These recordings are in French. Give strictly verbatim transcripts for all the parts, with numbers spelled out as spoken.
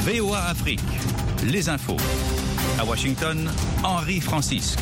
V O A Afrique, les infos. À Washington, Henri Francisque.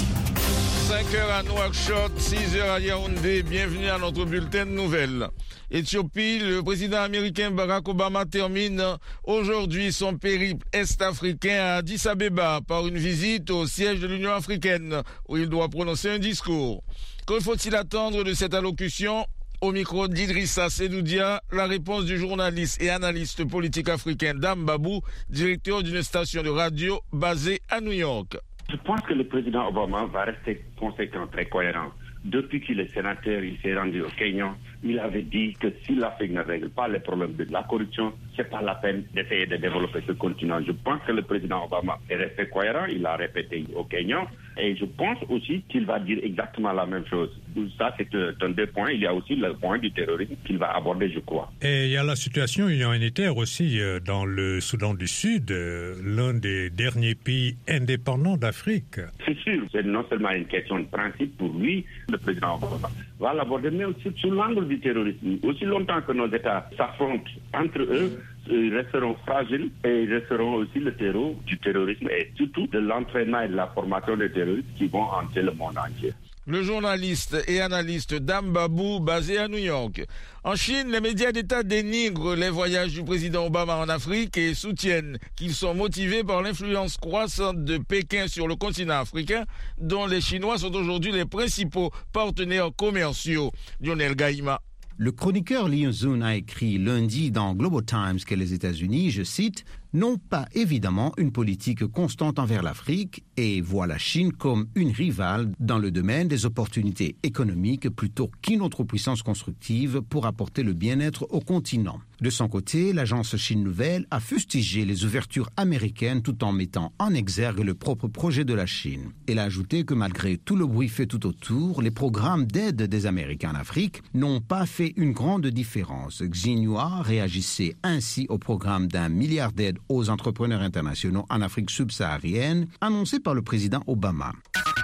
cinq heures à Nouakchott, six heures à Yaoundé. Bienvenue à notre bulletin de nouvelles. Éthiopie, le président américain Barack Obama termine aujourd'hui son périple est-africain à Addis Abeba par une visite au siège de l'Union africaine où il doit prononcer un discours. Que faut-il attendre de cette allocution? Au micro d'Idrissa Sedoudia, la réponse du journaliste et analyste politique africain Dame Babou, directeur d'une station de radio basée à New York. Je pense que le président Obama va rester conséquent, très cohérent. Depuis qu'il est sénateur, il s'est rendu au Kenya. Il avait dit que si l'Afrique ne règle pas les problèmes de la corruption, c'est pas la peine d'essayer de développer ce continent. Je pense que le président Obama est resté cohérent, il l'a répété au Kenya. Et je pense aussi qu'il va dire exactement la même chose. Ça, c'est un des points. Il y a aussi le point du terrorisme qu'il va aborder, je crois. Et il y a la situation humanitaire aussi dans le Soudan du Sud, l'un des derniers pays indépendants d'Afrique. C'est sûr, c'est non seulement une question de principe pour lui, le président Obama va l'aborder, mais aussi sous l'angle du terrorisme. Aussi longtemps que nos États s'affrontent entre eux, ils resteront fragiles et ils resteront aussi le terreau du terrorisme et surtout de l'entraînement et de la formation des terroristes qui vont hanter le monde entier. Le journaliste et analyste Dame Babou, basé à New York. En Chine, les médias d'État dénigrent les voyages du président Obama en Afrique et soutiennent qu'ils sont motivés par l'influence croissante de Pékin sur le continent africain, dont les Chinois sont aujourd'hui les principaux partenaires commerciaux. Lionel Gaïma. Le chroniqueur Liu Zun a écrit lundi dans Global Times que les États-Unis, je cite, n'ont pas évidemment une politique constante envers l'Afrique et voient la Chine comme une rivale dans le domaine des opportunités économiques plutôt qu'une autre puissance constructive pour apporter le bien-être au continent. De son côté, l'agence Chine Nouvelle a fustigé les ouvertures américaines tout en mettant en exergue le propre projet de la Chine. Elle a ajouté que malgré tout le bruit fait tout autour, les programmes d'aide des Américains en Afrique n'ont pas fait une grande différence. Xinhua réagissait ainsi au programme d'un milliard d'aides aux entrepreneurs internationaux en Afrique subsaharienne, annoncé par le président Obama.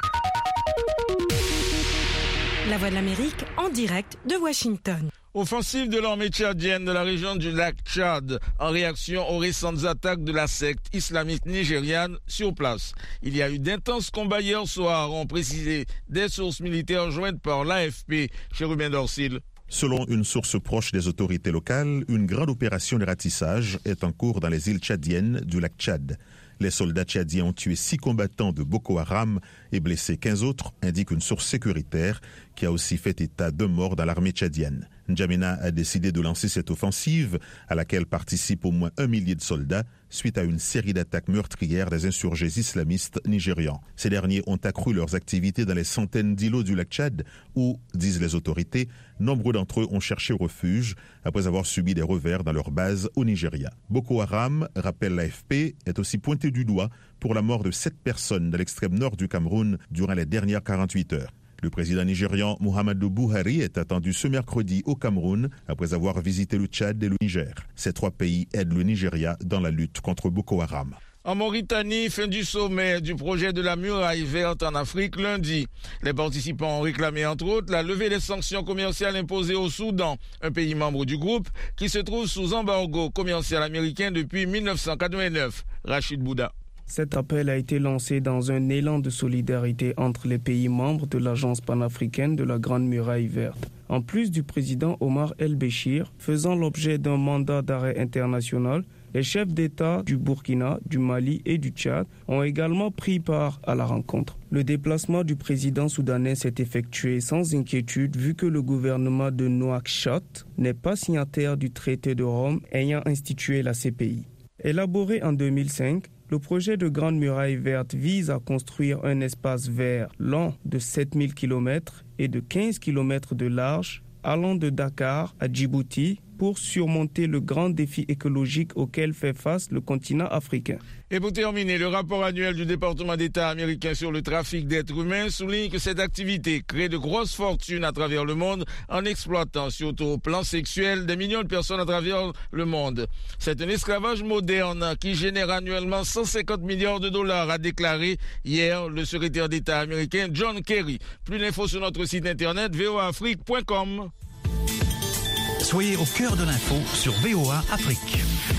La Voix de l'Amérique en direct de Washington. Offensive de l'armée tchadienne de la région du lac Tchad en réaction aux récentes attaques de la secte islamiste nigériane sur place. Il y a eu d'intenses combats hier soir, ont précisé des sources militaires jointes par l'A F P chez Ruben Dorsil. Selon une source proche des autorités locales, une grande opération de ratissage est en cours dans les îles tchadiennes du lac Tchad. Les soldats tchadiens ont tué six combattants de Boko Haram et blessé quinze autres, indique une source sécuritaire qui a aussi fait état de morts dans l'armée tchadienne. N'Djamena a décidé de lancer cette offensive à laquelle participent au moins un millier de soldats suite à une série d'attaques meurtrières des insurgés islamistes nigérians. Ces derniers ont accru leurs activités dans les centaines d'îlots du lac Tchad où, disent les autorités, nombreux d'entre eux ont cherché refuge après avoir subi des revers dans leur base au Nigeria. Boko Haram, rappelle l'A F P, est aussi pointé du doigt pour la mort de sept personnes dans l'extrême nord du Cameroun durant les dernières quarante-huit heures. Le président nigérian Muhammadu Buhari est attendu ce mercredi au Cameroun après avoir visité le Tchad et le Niger. Ces trois pays aident le Nigeria dans la lutte contre Boko Haram. En Mauritanie, fin du sommet du projet de la muraille verte en Afrique lundi. Les participants ont réclamé entre autres la levée des sanctions commerciales imposées au Soudan, un pays membre du groupe qui se trouve sous embargo commercial américain depuis mille neuf cent quatre-vingt-neuf. Rachid Bouda. Cet appel a été lancé dans un élan de solidarité entre les pays membres de l'Agence panafricaine de la Grande Muraille Verte. En plus du président Omar El-Béchir, faisant l'objet d'un mandat d'arrêt international, les chefs d'État du Burkina, du Mali et du Tchad ont également pris part à la rencontre. Le déplacement du président soudanais s'est effectué sans inquiétude vu que le gouvernement de Nouakchott n'est pas signataire du traité de Rome ayant institué la C P I. Élaboré en deux mille cinq, le projet de Grande Muraille Verte vise à construire un espace vert long de sept mille kilomètres et de quinze kilomètres de large allant de Dakar à Djibouti pour surmonter le grand défi écologique auquel fait face le continent africain. Et pour terminer, le rapport annuel du département d'État américain sur le trafic d'êtres humains souligne que cette activité crée de grosses fortunes à travers le monde en exploitant, surtout au plan sexuel, des millions de personnes à travers le monde. C'est un esclavage moderne qui génère annuellement cent cinquante milliards de dollars, a déclaré hier le secrétaire d'État américain John Kerry. Plus d'infos sur notre site internet v o a afrique point com. Soyez au cœur de l'info sur V O A Afrique.